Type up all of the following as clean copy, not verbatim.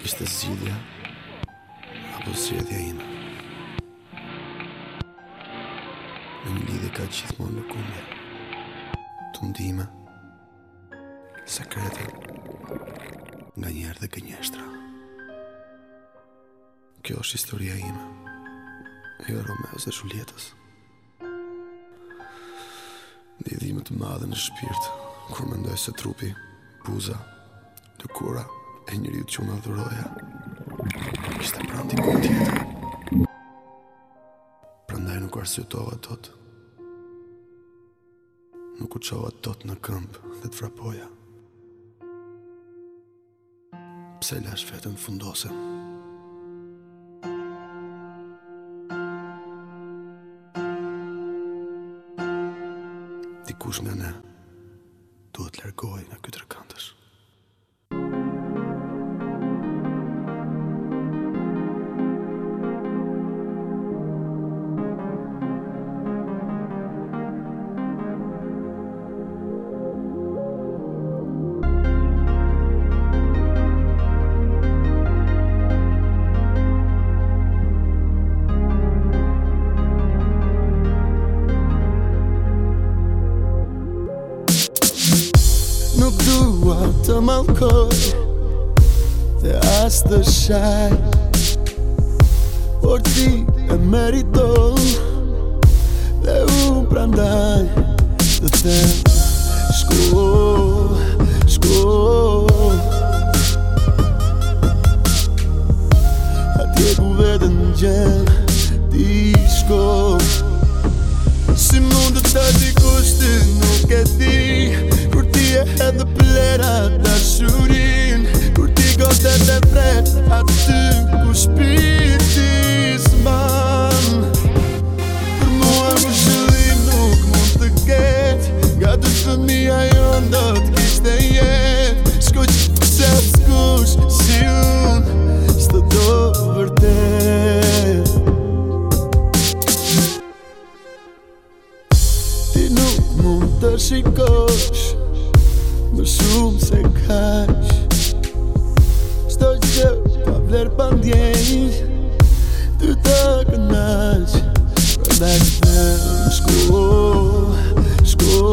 Ishte zgjidhja apo zgjedhja ime. Në një lidhje ka gjithmonë lëkundje, tundime, sekrete, nganjëherë dhe gënjeshtra. Kjo është historia ime, jo Romeos dhe Julietës. Lidhime të madhe në shpirt, kur mendoj se trupi, buza, lëkura e njeriut që unë adhuroja ishte pranë dikujt tjetër. Prandaj nuk arsyetova dot. Nuk u çova dot në këmbë dhe të frapoja. Pse lash vetëm fundose? Dikush nga ne duhet largohej nga ky tërkëndësh. Nuk dua të mallkoj dhe as të shaj, por ti e meriton dhe unë prandaj të them shko, atje ku vetën gjen ti shko. Si mund të ta dikush ti nuk e di, kur ti e hedhë plera dashurin, kur ti godet e vret aty ku shpirti s'man. Për mua më shëllim nuk mund të ket, nga dy fëmija jon do t'kishte jet. Shko që se s'kush si unë s'të do vërtet. Ti nuk mund të shikosh më shumë se kaq, çdo gjë pa vlerë pa ndjenjë, ty të kënaq. Prandaj them shko,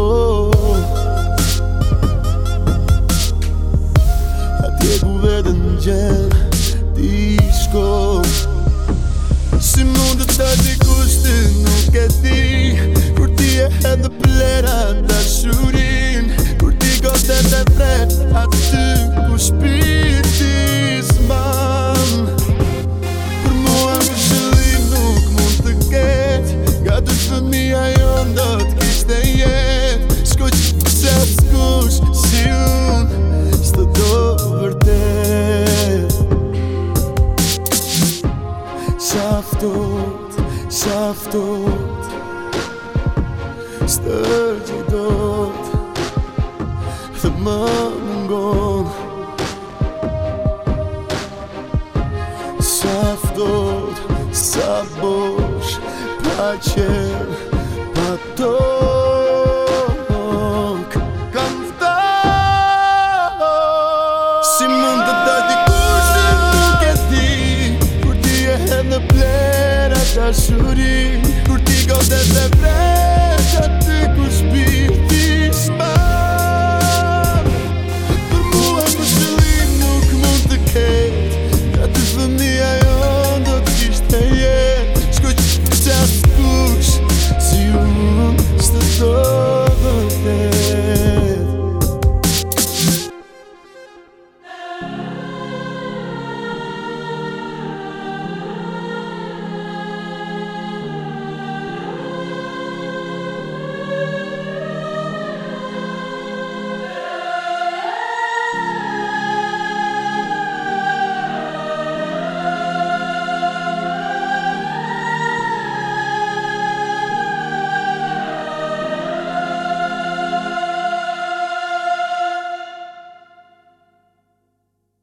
atje ku vetën gjen ti shko. Si mund të ta dikush ti nuk e di, kur ti e hedhë plera dashurin, kur ti godet e vret aty ku shpirti s'man. Për mua më shëllim nuk mund të ket, nga dy fëmija jon do t'kishte jet. Shko që se s'kush si unë s'të do vërtet. Saftot s'të gjithot dhe më mungon. Saftot sa bosh pa qenë